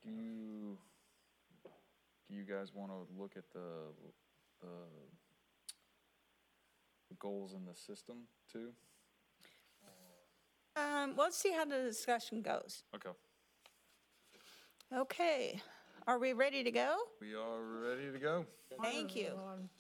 Do you guys want to look at the goals in the system too? Let's see how the discussion goes. Okay. Okay, are we ready to go? We are ready to go. Thank you.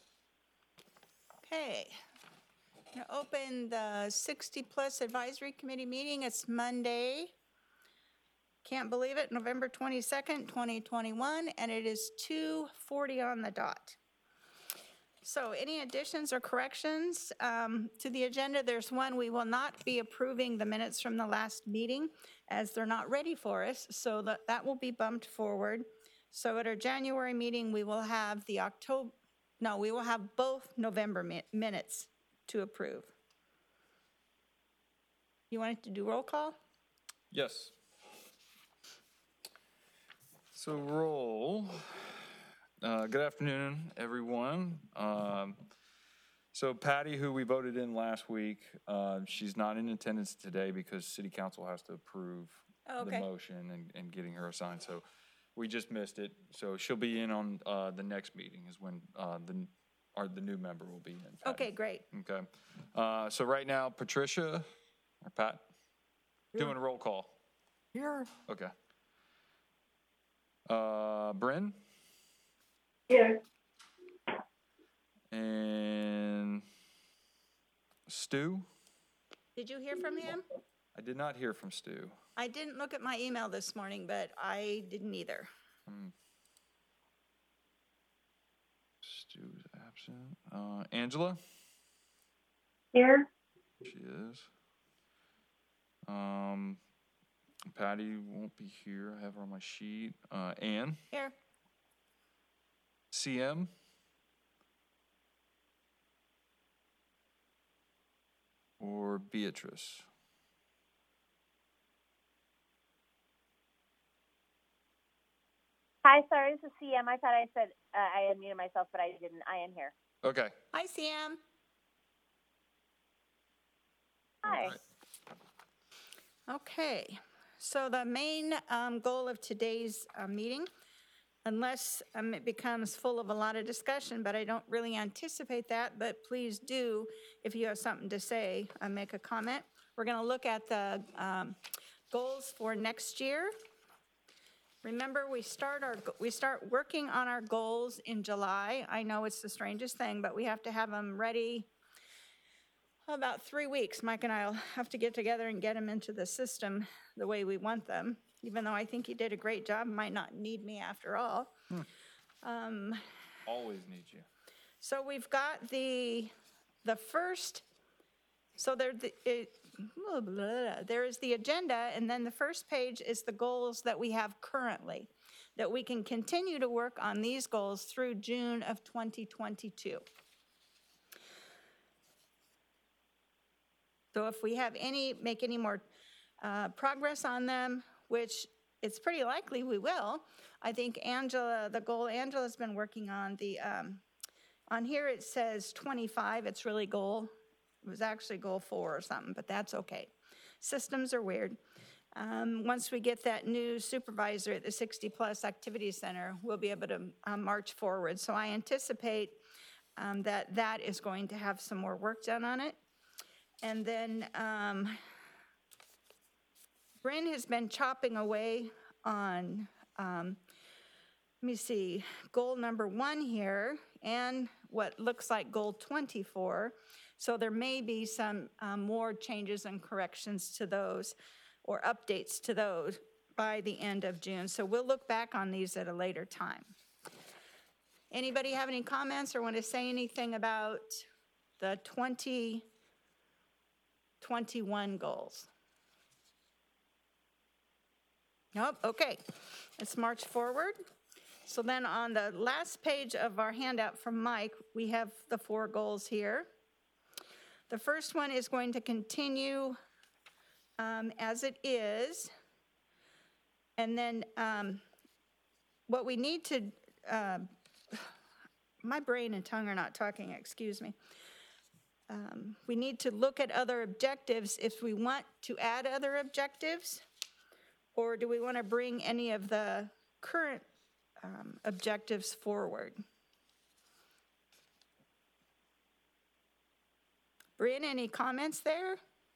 Okay. I'm gonna open the 60 Plus Advisory Committee meeting. It's Monday. Can't believe it, November 22nd, 2021, and it is 2:40 on the dot. So any additions or corrections to the agenda? There's one, we will not be approving the minutes from the last meeting as they're not ready for us, so that will be bumped forward. So at our January meeting, we will have we will have both November minutes to approve. You wanted to do roll call? Yes. So roll. Good afternoon, everyone. So Patty, who we voted in last week, she's not in attendance today because City Council has to approve the motion and getting her assigned. So we just missed it. So she'll be in on the next meeting is when the new member will be in. Patty. Okay, great. Okay. So right now, Patricia or Pat, doing a roll call. Here. Okay. Bryn? Here. And Stu? Did you hear from him? I did not hear from Stu. I didn't look at my email this morning, but I didn't either. Stu's absent. Angela? Here. She is. Patty won't be here. I have her on my sheet. Ann? Here. CM? Or Beatrice? Hi, sorry, this is CM. I thought I said I unmuted myself, but I didn't. I am here. Okay. Hi, Sam. Hi. All right. Okay, so the main goal of today's meeting, unless it becomes full of a lot of discussion, but I don't really anticipate that, but please do, if you have something to say, make a comment. We're going to look at the goals for next year. Remember, we start working on our goals in July. I know it's the strangest thing, but we have to have them ready about 3 weeks. Mike and I'll have to get together and get them into the system the way we want them, even though I think he did a great job, might not need me after all. Always need you. So we've got the first, so there is the agenda, and then the first page is the goals that we have currently, that we can continue to work on these goals through June of 2022. So if we have make any more progress on them, which it's pretty likely we will, I think the goal Angela's been working on, on here it says 25, it's really goal. It was actually goal 4 or something, but that's okay. Systems are weird. Once we get that new supervisor at the 60 Plus Activity Center, we'll be able to march forward. So I anticipate that is going to have some more work done on it. And then Bryn has been chopping away on, let me see, goal number 1 here and what looks like goal 24. So there may be some more changes and corrections to those or updates to those by the end of June. So we'll look back on these at a later time. Anybody have any comments or want to say anything about the 2021 goals? Nope, okay. Let's march forward. So then on the last page of our handout from Mike, we have the 4 goals here. The first one is going to continue as it is. And then what we need to, my brain and tongue are not talking, excuse me. We need to look at other objectives if we want to add other objectives, or do we want to bring any of the current objectives forward. Bryn, any comments there?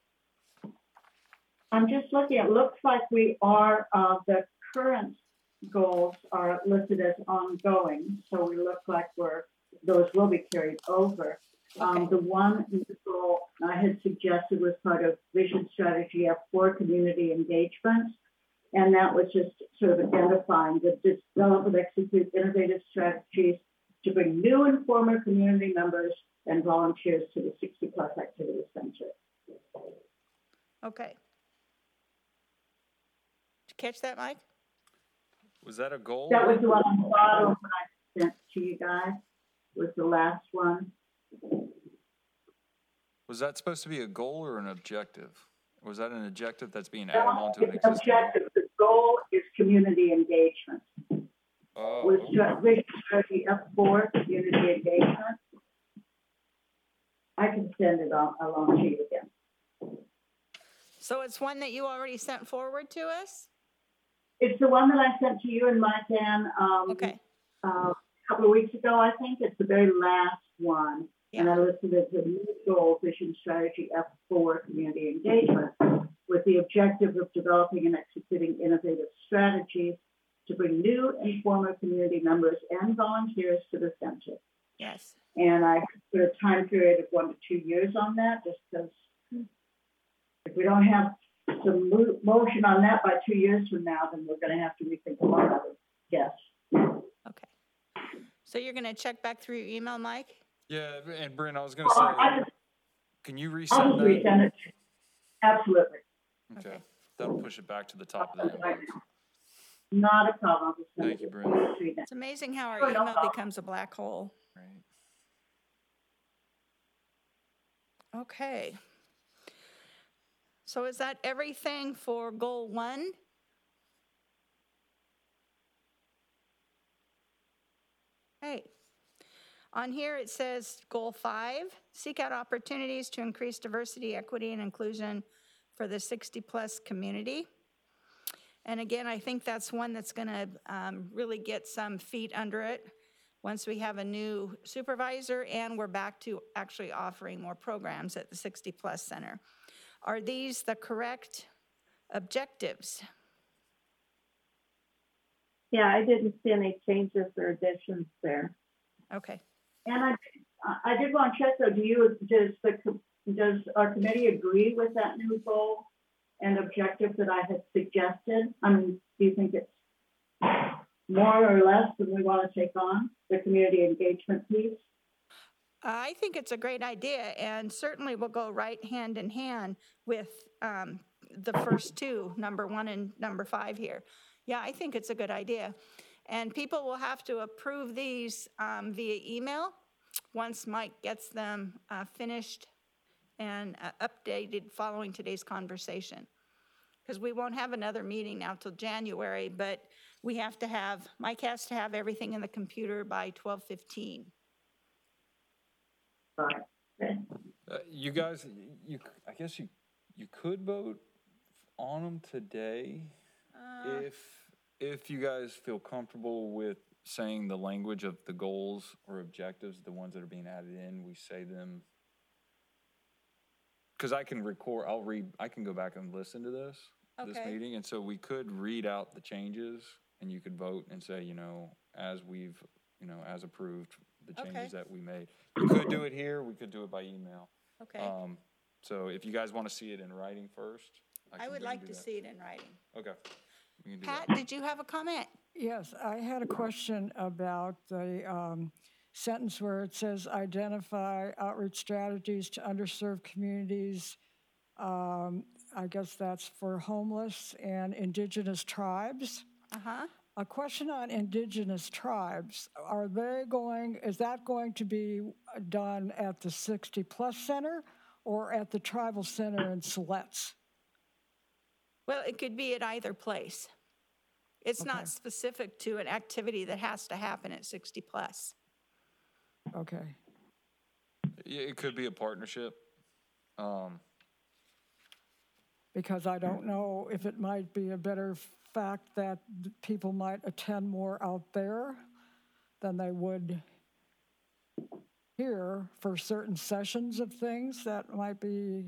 I'm just looking, it looks like we are, the current goals are listed as ongoing, so we look like those will be carried over. Okay. The one goal I had suggested was part of Vision Strategy F4, community engagement, and that was just sort of identifying the develop and execute innovative strategies to bring new and former community members and volunteers to the 60+ Activity Center. Okay. Did you catch that, Mike? Was that a goal? That was the one on the bottom when I sent to you guys, was the last one. Was that supposed to be a goal or an objective? Was that an objective that's being added on to an It's existing goal? objective. The goal is community engagement. Oh, With okay. Vision Strategy F4, community engagement. I can send it along to you again. So it's one that you already sent forward to us? It's the one that I sent to you and Mike Ann Okay. a couple of weeks ago, I think. It's the very last one. And I listed it as a new goal, Vision Strategy F4, community engagement, with the objective of developing and executing innovative strategies to bring new and former community members and volunteers to the center. Yes. And I put a time period of 1 to 2 years on that, just because if we don't have some motion on that by 2 years from now, then we're going to have to rethink a lot of it. Yes. Okay. So you're going to check back through your email, Mike? Yeah, and Bryn, I was going to say, can you I'll resend just that? resend it. Absolutely. Okay, that'll push it back to the top of the inbox. Not a problem. I'll just send Thank you, it. Bryn. It's amazing how our Sure, no email problem. becomes a black hole. Right. Okay. So is that everything for goal 1? Hey. On here it says goal 5, seek out opportunities to increase diversity, equity, and inclusion for the 60+ community. And again, I think that's one that's going to really get some feet under it once we have a new supervisor and we're back to actually offering more programs at the 60+ Center. Are these the correct objectives? Yeah, I didn't see any changes or additions there. Okay. And I did want to check though, does our committee agree with that new goal and objective that I had suggested? I mean, do you think it's more or less than we want to take on, the community engagement piece? I think it's a great idea and certainly will go right hand in hand with the first two, number 1 and number 5 here. Yeah, I think it's a good idea. And people will have to approve these via email once Mike gets them finished and updated following today's conversation. Because we won't have another meeting now till January, but Mike has to have everything in the computer by 12:15. Right. Okay. You guys, I guess you could vote on them today if you guys feel comfortable with saying the language of the goals or objectives, the ones that are being added in, we say them. Because I can I can go back and listen to this meeting, and so we could read out the changes, and you could vote and say, as approved, the changes that we made. We could do it here, we could do it by email. Okay. So if you guys want to see it in writing first, I would like to see it in writing. Okay. We can do Pat, that. did you have a comment? Yes, I had a question about the sentence where it says identify outreach strategies to underserved communities. I guess that's for homeless and indigenous tribes. Uh-huh. A question on indigenous tribes. Is that going to be done at the 60+ Center or at the Tribal Center in Siletz? Well, it could be at either place. It's not specific to an activity that has to happen at 60+. Okay. Yeah, it could be a partnership. Because I don't know if it might be a better fact that people might attend more out there than they would here for certain sessions of things that might be,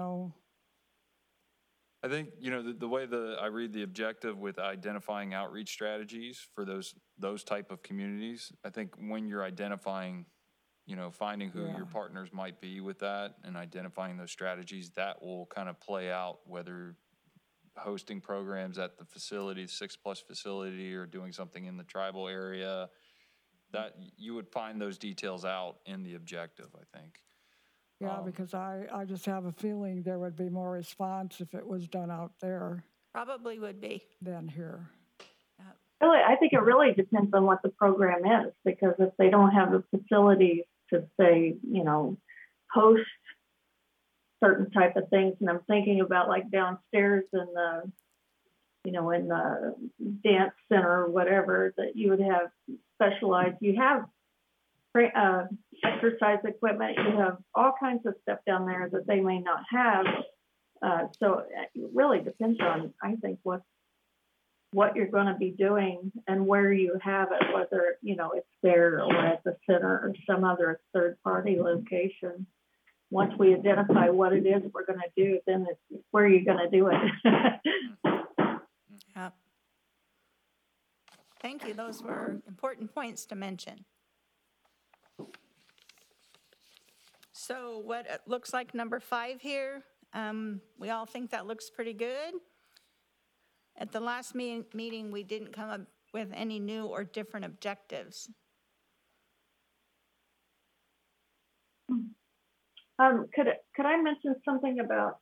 I think, the way I read the objective with identifying outreach strategies for those type of communities, I think when you're identifying, finding who your partners might be with that and identifying those strategies, that will kind of play out whether hosting programs at the facility, 6+ facility, or doing something in the tribal area, that you would find those details out in the objective, I think. Yeah, because I just have a feeling there would be more response if it was done out there Probably would be. than here. Really, I think it really depends on what the program is, because if they don't have the facilities to say, host certain type of things, and I'm thinking about like downstairs in the, in the dance center or whatever, that you would have specialized, you have exercise equipment, you have all kinds of stuff down there that they may not have. So it really depends on, I think, what you're going to be doing and where you have it, whether, it's there or at the center or some other third-party location. Once we identify what it is we're going to do, then it's where you're going to do it. Yeah. Thank you. Those were important points to mention. So what it looks like number 5 here, we all think that looks pretty good. At the last meeting, we didn't come up with any new or different objectives. Could I mention something about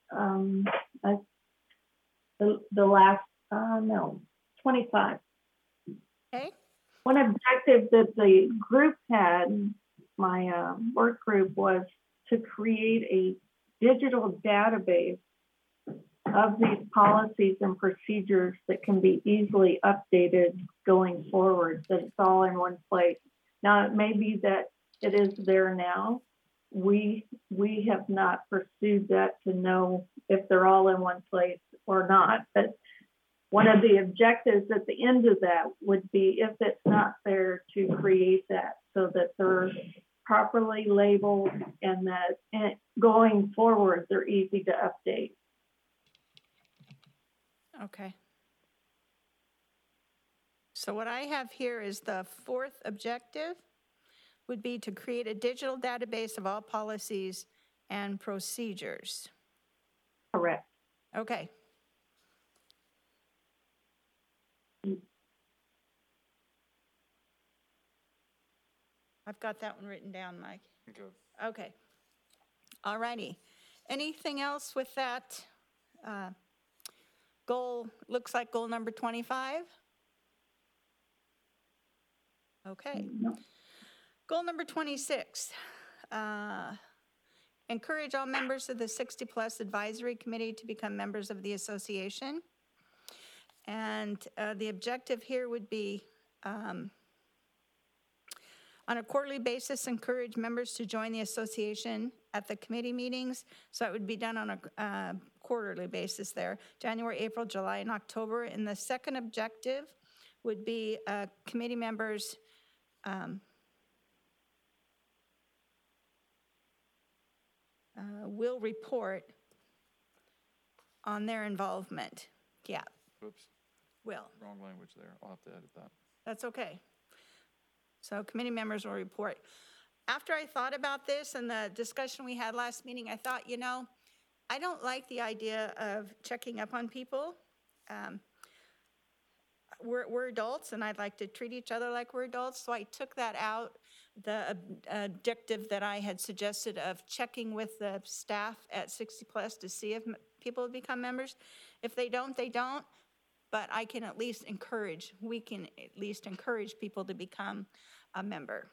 the last 25? Okay. One objective that the group had, my work group, was to create a digital database of these policies and procedures that can be easily updated going forward, that it's all in one place. Now, it may be that it is there now. We have not pursued that to know if they're all in one place or not, but one of the objectives at the end of that would be, if it's not there, to create that so that they're properly labeled and that going forward, they're easy to update. Okay. So what I have here is the 4th objective would be to create a digital database of all policies and procedures. Correct. Okay. I've got that one written down, Mike. Okay. All righty. Anything else with that goal? Looks like goal number 25. Okay. Goal number 26. Encourage all members of the 60+ Advisory Committee to become members of the association. And the objective here would be, on a quarterly basis, encourage members to join the association at the committee meetings. So it would be done on a quarterly basis there, January, April, July, and October. And the second objective would be committee members will report on their involvement. Yeah. Whoops, Will. wrong language there. I'll have to edit that. That's okay. So committee members will report. After I thought about this and the discussion we had last meeting, I thought, I don't like the idea of checking up on people. We're adults, and I'd like to treat each other like we're adults, so I took that out. The objective that I had suggested of checking with the staff at 60+ to see if people have become members. If they don't, they don't. But I can at least encourage, we can at least encourage people to become a member.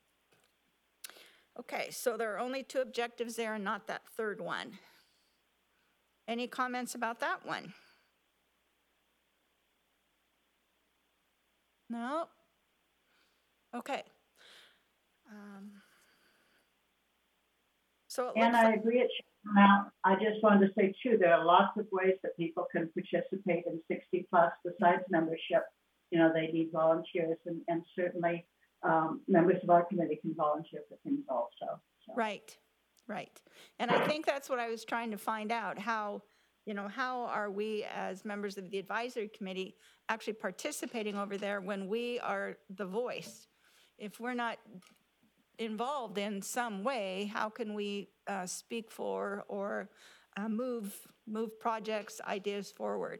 Okay, so there are only 2 objectives there and not that third one. Any comments about that one? No? Okay. So it And looks I like, agree, it should Now, I just wanted to say too, there are lots of ways that people can participate in 60 plus besides membership. You know, they need volunteers and certainly members of our committee can volunteer for things also. So. Right, right. And I think that's what I was trying to find out, how, how are we as members of the advisory committee actually participating over there when we are the voice? If we're not involved in some way, how can we speak for or move projects, ideas forward?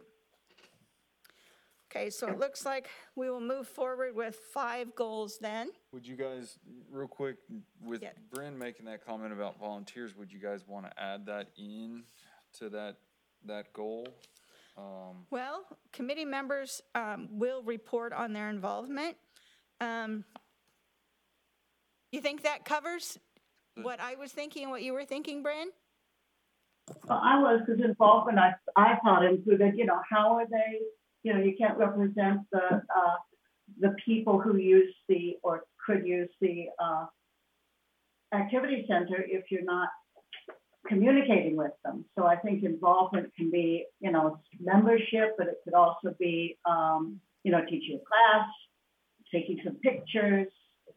Okay, so it looks like we will move forward with 5 goals then. Would you guys, real quick, with Yeah. Bryn making that comment about volunteers, would you guys want to add that in to that goal? Well, committee members will report on their involvement. You think that covers what I was thinking and what you were thinking, Bryn? Well, I was, because involvement, I thought included, how are they, you can't represent the people who use or could use the activity center if you're not communicating with them. So I think involvement can be, membership, but it could also be, teaching a class, taking some pictures,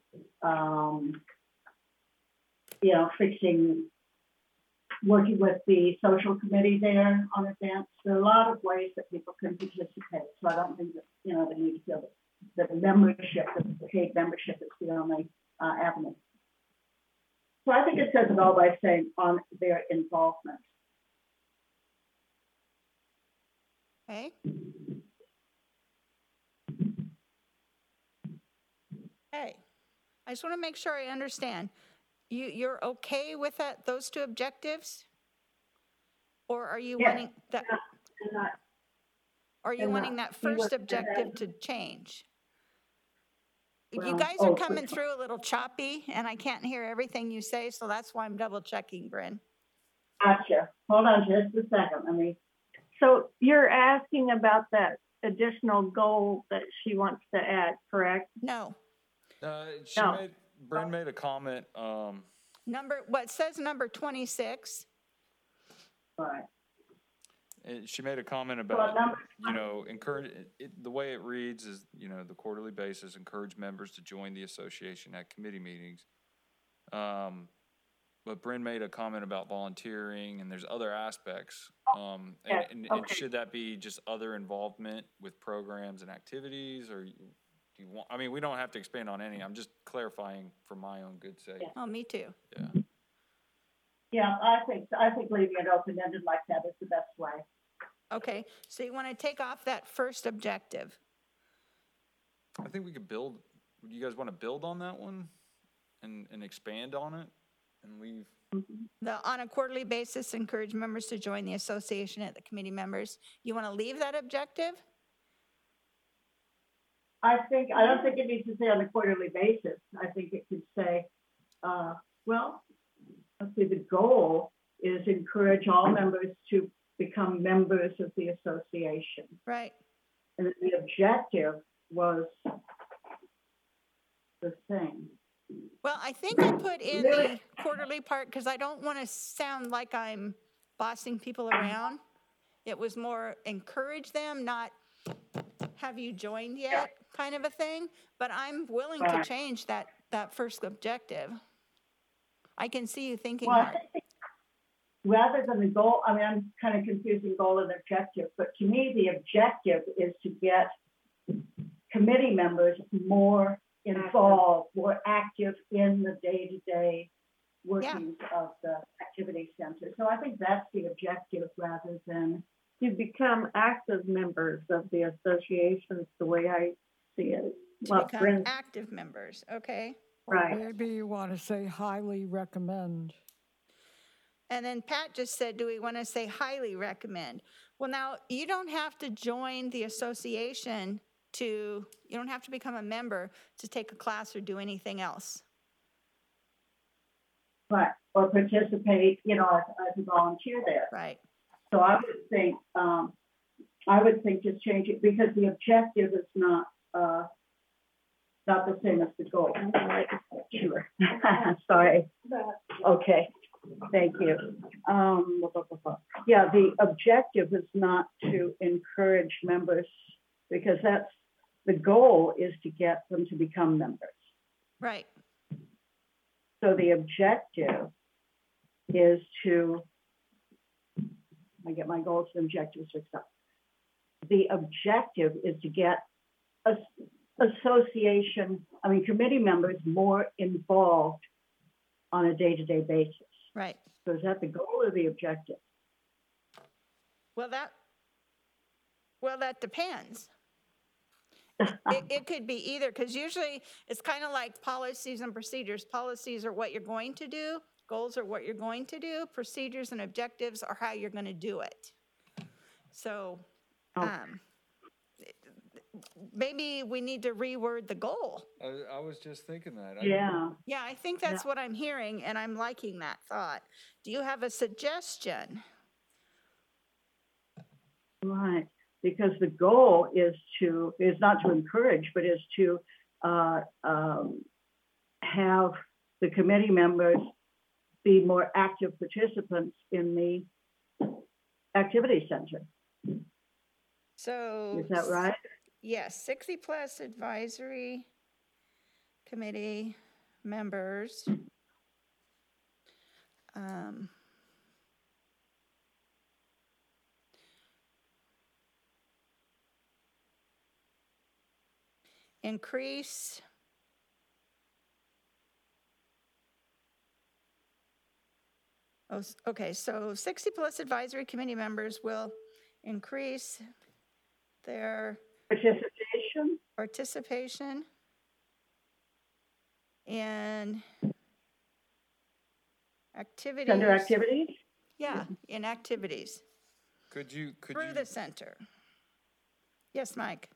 working with the social committee there on events. There are a lot of ways that people can participate. So I don't think that, they need to feel that membership, the paid membership is the only avenue. So I think it says it all by saying on their involvement. Okay. Okay. I just want to make sure I understand. You're okay with those 2 objectives? Or are you wanting that? Are you wanting that first objective to change? You guys are coming through a little choppy, and I can't hear everything you say, so that's why I'm double checking, Bryn. Gotcha. Hold on just a second. So you're asking about that additional goal that she wants to add, correct? No. Bryn made a comment. What says number 26? Right. She made a comment about, encourage, the way it reads is, the quarterly basis, encourage members to join the association at committee meetings. But Bryn made a comment about volunteering, and there's other aspects. And should that be just other involvement with programs and activities, or do you want? I mean, we don't have to expand on any. I'm just clarifying for my own good sake. Oh, me too. Yeah. Yeah, I think leaving it open-ended like that is the best way. Okay, so you want to take off that first objective? I think we could build. Would you guys want to build on that one and expand on it and leave? On a quarterly basis, encourage members to join the association at the committee members. You want to leave that objective? I don't think it needs to say on a quarterly basis. I think it could say, let's see, the goal is encourage all members to become members of the association. Right. And the objective was the same. Well, I think I put in the quarterly part because I don't want to sound like I'm bossing people around. It was more encourage them, not have you joined yet kind of a thing. But I'm willing to change that first objective. I can see you thinking hard. Rather than the goal, I'm kind of confusing goal and objective, but to me, the objective is to get committee members more involved, more active in the day-to-day workings of the activity center. So I think that's the objective rather than to become active members of the associations, the way I see it. To become active members, okay. Right. Maybe you want to say highly recommend. And then Pat just said, do we want to say highly recommend? Well, now, you don't have to join the association you don't have to become a member to take a class or do anything else. Right, or participate, as a volunteer there. Right. So I would think just change it because the objective is not the same as the goal. Sure. Sorry. Okay. Thank you. the objective is not to encourage members, because the goal is to get them to become members. Right. So the objective is I get my goals and objectives mixed up. The objective is to get committee members more involved on a day-to-day basis. Right. So is that the goal or the objective? Well, that depends. It could be either, because usually it's kind of like policies and procedures. Policies are what you're going to do. Goals are what you're going to do. Procedures and objectives are how you're going to do it. So maybe we need to reword the goal. I was just thinking that. Yeah. Yeah, I think that's what I'm hearing, and I'm liking that thought. Do you have a suggestion? Right, because the goal is not to encourage, but is to have the committee members be more active participants in the activity center. So. Is that right? Yes, 60-plus advisory committee members. Increase okay, so 60-plus advisory committee members will increase their participation in activities. Center activities? Yeah, in activities. Could you Through the center. Yes, Mike.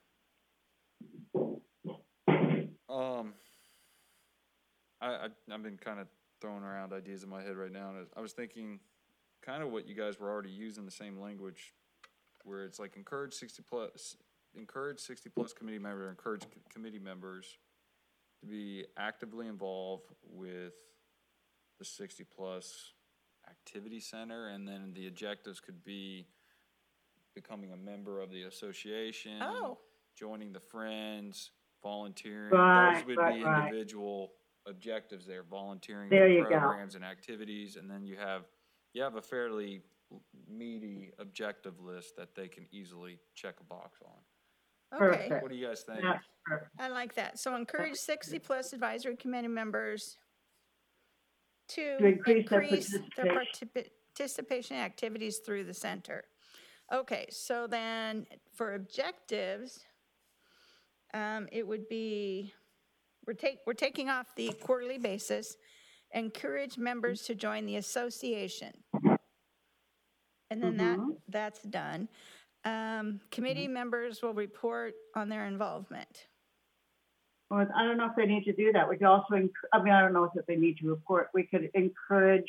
I've been kind of throwing around ideas in my head right now, and I was thinking kind of what you guys were already using, the same language, where it's like encourage 60-plus committee members, encourage committee members to be actively involved with the 60-plus activity center, and then the objectives could be becoming a member of the association, joining the Friends, volunteering. Those would be individual objectives there, volunteering for programs and activities, and then you have a fairly meaty objective list that they can easily check a box on. Okay. Perfect. What do you guys think? Yeah. I like that. So encourage 60-plus advisory committee members to increase their participation in activities through the center. Okay, so then for objectives, it would be, we're taking off the quarterly basis, encourage members to join the association. And then that's done. Committee members will report on their involvement. Well, I don't know if they need to do that. We could also, I don't know if they need to report. We could encourage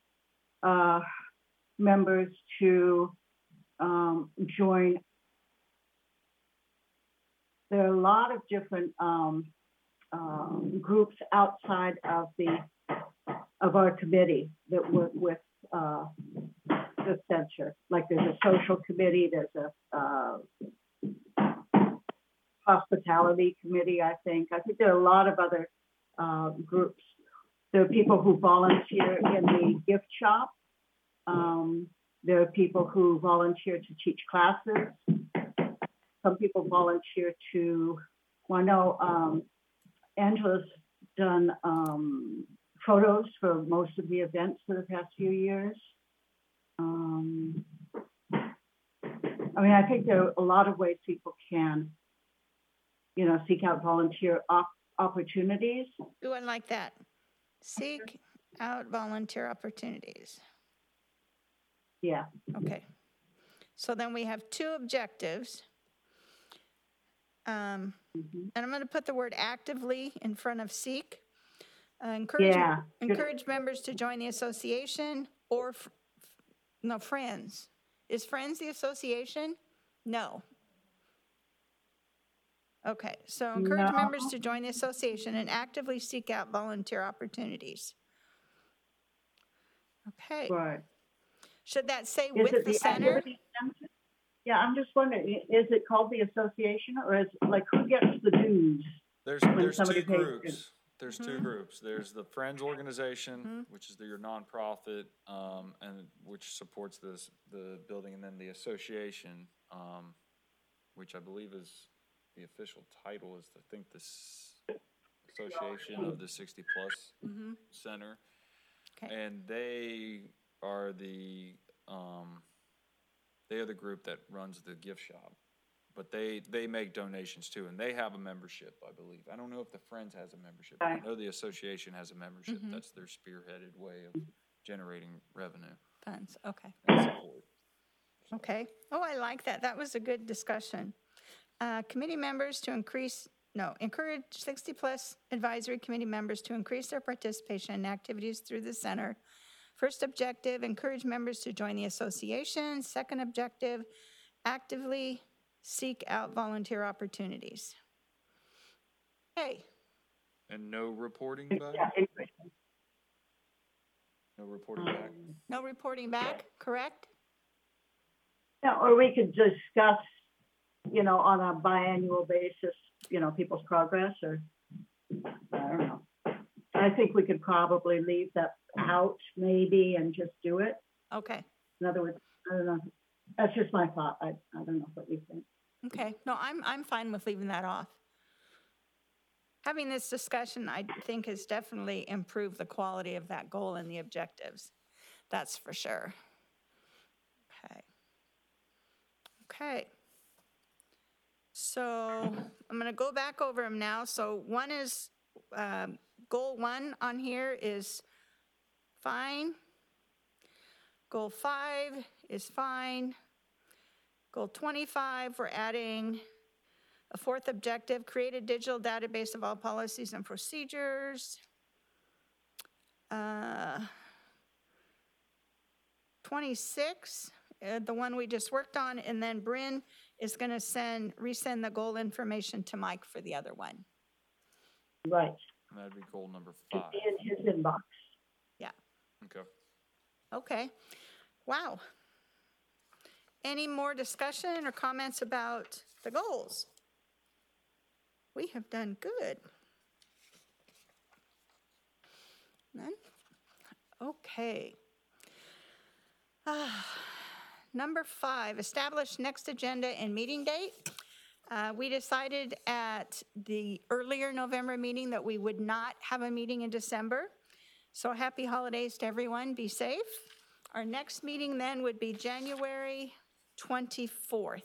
members to join. There are a lot of different groups outside of our committee that work with the center. Like there's a social committee, there's a hospitality committee, I think. I think there are a lot of other groups. There are people who volunteer in the gift shop. There are people who volunteer to teach classes. Some people volunteer to, well, I know Angela's done photos for most of the events for the past few years. I think there are a lot of ways people can, seek out volunteer opportunities. Ooh, I like that. Seek out volunteer opportunities. Yeah. Okay. So then we have two objectives. And I'm going to put the word actively in front of seek. Encourage members to join the association or, Friends. Is Friends the association? No. Okay, so encourage members to join the association and actively seek out volunteer opportunities. Okay. Right. Should that say Is with it the the center? activity center? Yeah, I'm just wondering, is it called the association, or is, like, who gets the dues? There's somebody two pays groups. There's two groups. There's the Friends Organization, which is your nonprofit, and which supports the building, and then the association, which I believe is the official title is, I think, this Association of the 60 Plus Center. Okay. And they are the group that runs the gift shop. But they make donations too, and they have a membership, I believe. I don't know if the Friends has a membership. But I know the association has a membership. That's their spearheaded way of generating revenue Funds, okay. and support. Okay. Oh, I like that. That was a good discussion. Committee members to encourage 60-plus advisory committee members to increase their participation in activities through the center. First objective, encourage members to join the association. Second objective, actively seek out volunteer opportunities. Okay. And no reporting back? No reporting back? No reporting back, correct? Yeah, or we could discuss, on a biannual basis, people's progress, or, I don't know. I think we could probably leave that out maybe and just do it. Okay. In other words, I don't know. That's just my thought. I don't know what you think. Okay. No, I'm fine with leaving that off. Having this discussion, I think, has definitely improved the quality of that goal and the objectives. That's for sure. Okay. Okay. So I'm going to go back over them now. So one is, goal 1 on here is fine. Goal 5 is fine. Goal 25, we're adding a 4th objective, create a digital database of all policies and procedures. 26, the one we just worked on, and then Bryn is going to resend the goal information to Mike for the other one. Right. And that'd be goal number 5. In his inbox. Yeah. Okay. Okay. Wow. Any more discussion or comments about the goals? We have done good. None? Okay. Number 5, establish next agenda and meeting date. We decided at the earlier November meeting that we would not have a meeting in December. So happy holidays to everyone. Be safe. Our next meeting then would be January 24th,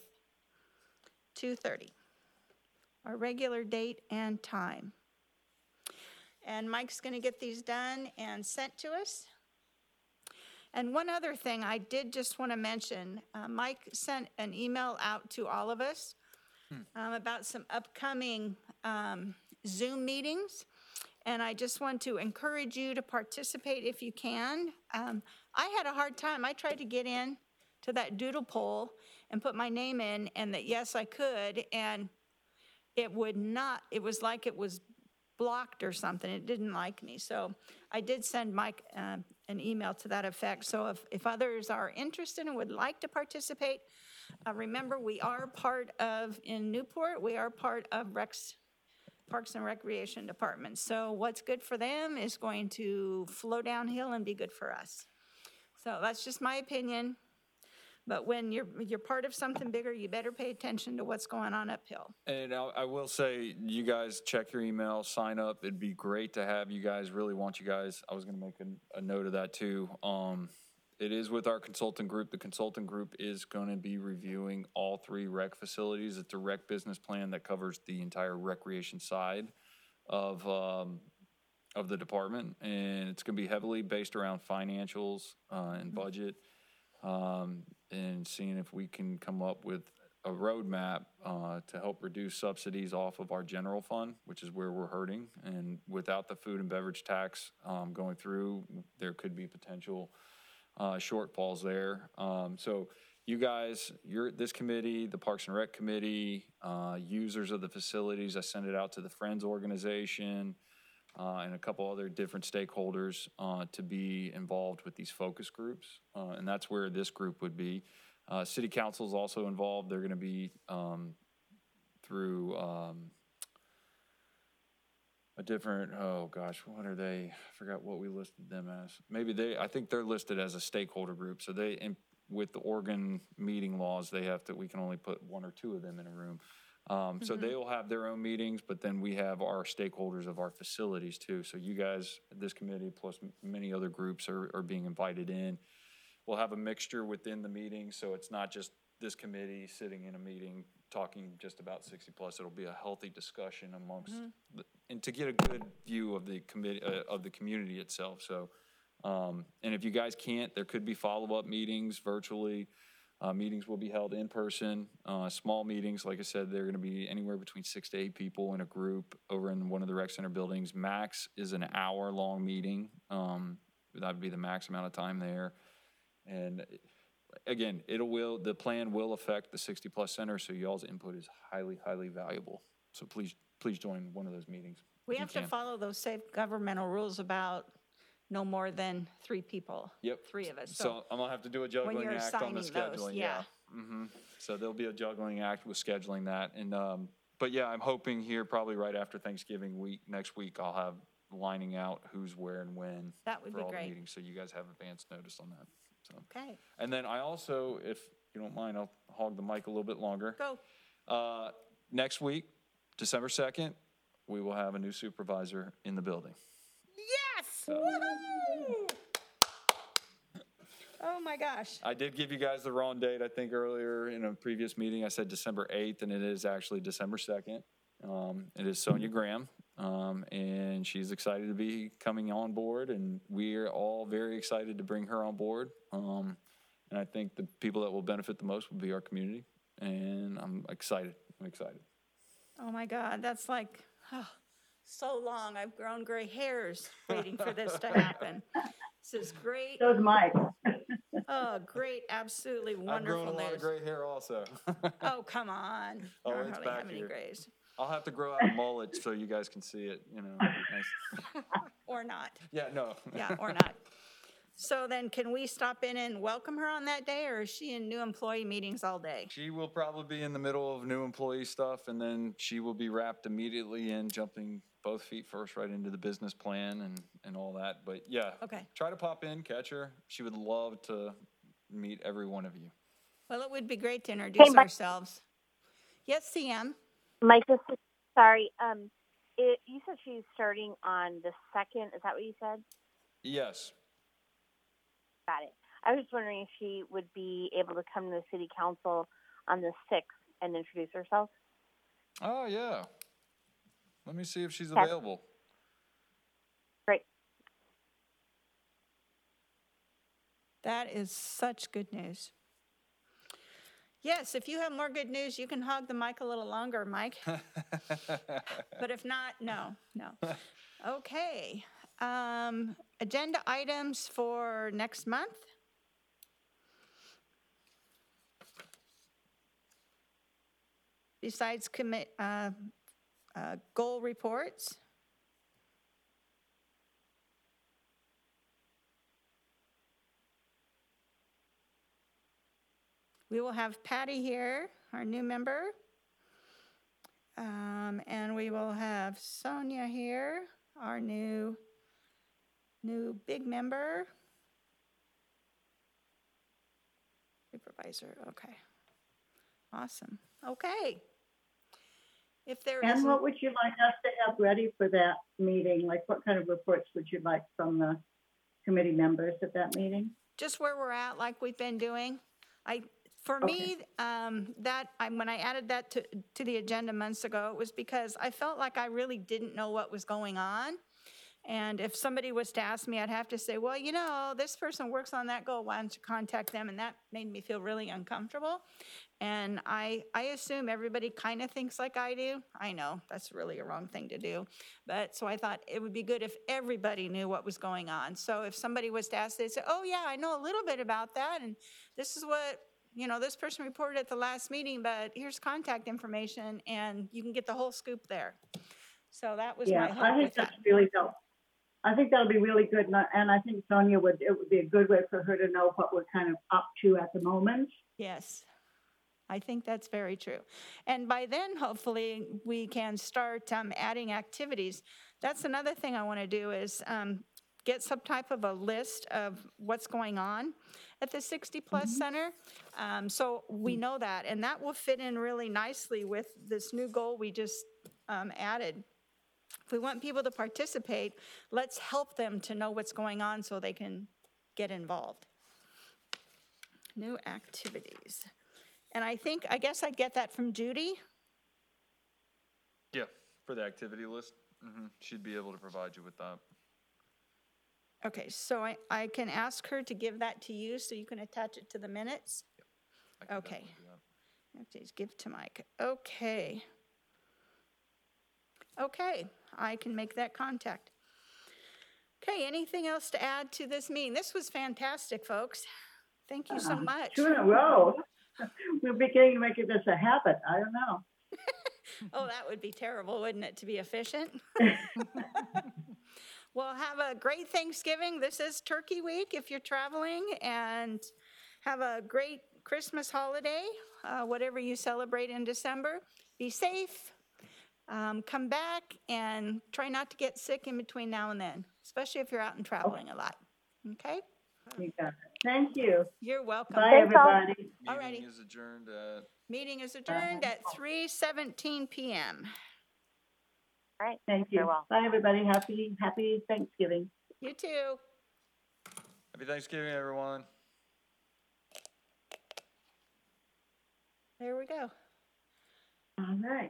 2:30. Our regular date and time. And Mike's going to get these done and sent to us. And one other thing I did just want to mention, Mike sent an email out to all of us about some upcoming Zoom meetings. And I just want to encourage you to participate if you can. I had a hard time. I tried to get in to that doodle poll and put my name in, and that yes, I could, and it would not, it was like it was blocked or something. It didn't like me. So I did send Mike an email to that effect. So if others are interested and would like to participate, remember we are part of, in Newport, we are part of Parks and Recreation Department. So what's good for them is going to flow downhill and be good for us. So that's just my opinion. But when you're part of something bigger, you better pay attention to what's going on uphill. And I will say, you guys check your email, sign up. It'd be great to have you guys, really want you guys. I was going to make a note of that too. It is with our consultant group. The consultant group is going to be reviewing all 3 rec facilities. It's a rec business plan that covers the entire recreation side of the department. And it's going to be heavily based around financials and budget. And seeing if we can come up with a roadmap to help reduce subsidies off of our general fund, which is where we're hurting. And without the food and beverage tax going through, there could be potential shortfalls there. So you guys, this committee, the Parks and Rec Committee, users of the facilities, I send it out to the Friends Organization, and a couple other different stakeholders to be involved with these focus groups. And that's where this group would be. City Council is also involved. They're going to be through a different, oh gosh, what are they? I forgot what we listed them as. I think they're listed as a stakeholder group. So with the Oregon meeting laws, we can only put 1 or 2 of them in a room. So they will have their own meetings, but then we have our stakeholders of our facilities too. So you guys, this committee, plus many other groups are being invited in. We'll have a mixture within the meeting, so it's not just this committee sitting in a meeting talking just about 60 plus. It'll be a healthy discussion amongst, and to get a good view of the committee, of the community itself. So, and if you guys can't, there could be follow-up meetings virtually. Meetings will be held in person. Small meetings, like I said, they're going to be anywhere between 6 to 8 people in a group over in one of the rec center buildings. Max is an hour-long meeting. That would be the max amount of time there. And again, the plan will affect the 60 plus center, so y'all's input is highly, highly valuable. So please join one of those meetings. We if you have to can. follow those safe governmental rules about no more than 3 people. Yep. 3 of us. So I'm gonna have to do a juggling you're act on the assigning those, scheduling. yeah. So there'll be a juggling act with scheduling that. And, but yeah, I'm hoping here probably right after Thanksgiving week, next week, I'll have lining out who's where and when. That would for be all the great. meetings, so you guys have advance notice on that. So. Okay, And then I also, if you don't mind, I'll hog the mic a little bit longer. go. Next week, December 2nd, we will have a new supervisor in the building. Yes! Woohoo! Oh my gosh. I did give you guys the wrong date, I think, earlier in a previous meeting. I said December 8th, and it is actually December 2nd. It is Sonia Graham, and she's excited to be coming on board, and we're all very excited to bring her on board. And I think the people that will benefit the most will be our community, and I'm excited. Oh my God, that's like, so long. I've grown gray hairs waiting for this to happen. This is great. So is Mike. Oh, great, absolutely I've wonderful grown a lot of news. gray hair also. Oh, come on. Oh, I don't it's hardly back have any here. grays. I'll have to grow out a mullet so you guys can see it, Nice. Or not. Yeah, no. Yeah, or not. So then can we stop in and welcome her on that day, or is she in new employee meetings all day? She will probably be in the middle of new employee stuff, and then she will be wrapped immediately in jumping both feet first right into the business plan and all that. But yeah, Okay. try to pop in, catch her. She would love to meet every one of you. Well, it would be great to introduce Mike. ourselves. Yes, CM? Mike, sorry. You said she's starting on the 2nd. Is that what you said? Yes. Got it. I was just wondering if she would be able to come to the city council on the 6th and introduce herself. Oh, yeah. Let me see if she's Okay. available. Great. That is such good news. Yes, if you have more good news, you can hog the mic a little longer, Mike. But if not, no. Okay. Agenda items for next month. Besides goal reports. We will have Patty here, our new member. And we will have Sonia here, our new big member. Supervisor, okay. Awesome, okay. If there is, And what would you like us to have ready for that meeting? Like, what kind of reports would you like from the committee members at that meeting? just where we're at, like we've been doing. For me, when I added that to the agenda months ago, it was because I felt like I really didn't know what was going on. And if somebody was to ask me, I'd have to say, well, this person works on that goal, why don't you contact them? And that made me feel really uncomfortable. And I assume everybody kind of thinks like I do. I know that's really a wrong thing to do. But so I thought it would be good if everybody knew what was going on. So if somebody was to ask, they'd say, oh yeah, I know a little bit about that. And this is what, this person reported at the last meeting, but here's contact information and you can get the whole scoop there. So that was Yeah, my I hope think with that. that's really helpful. I think that'll be really good, and I think Sonia it would be a good way for her to know what we're kind of up to at the moment. Yes, I think that's very true. And by then, hopefully, we can start adding activities. That's another thing I want to do is get some type of a list of what's going on at the 60-plus center. So we know that, and that will fit in really nicely with this new goal we just added. If we want people to participate, let's help them to know what's going on so they can get involved. New activities. And I guess I'd get that from Judy. Yeah, for the activity list. She'd be able to provide you with that. Okay, so I can ask her to give that to you so you can attach it to the minutes? I can Okay. definitely do that. Okay, give to Mike. Okay. Okay, I can make that contact. Okay, anything else to add to this meeting? This was fantastic, folks. Thank you so much. 2 in a row. We're beginning to make this a habit. I don't know. Oh, that would be terrible, wouldn't it, to be efficient? Well, have a great Thanksgiving. This is Turkey Week if you're traveling, and have a great Christmas holiday, whatever you celebrate in December. Be safe. Come back and try not to get sick in between now and then, especially if you're out and traveling a lot. Okay? You got it. Thank you. You're welcome. Bye, Thanks, all. everybody. All righty. Meeting is adjourned at Meeting is adjourned at 3:17 p.m. All right. Thank you. Farewell. Bye, everybody. Happy Thanksgiving. You too. Happy Thanksgiving, everyone. There we go. All right.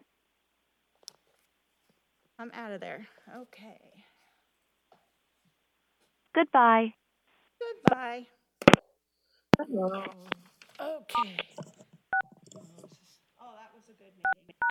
I'm out of there. Okay. Goodbye. Goodbye. Hello. Okay. Oh, that was a good meeting.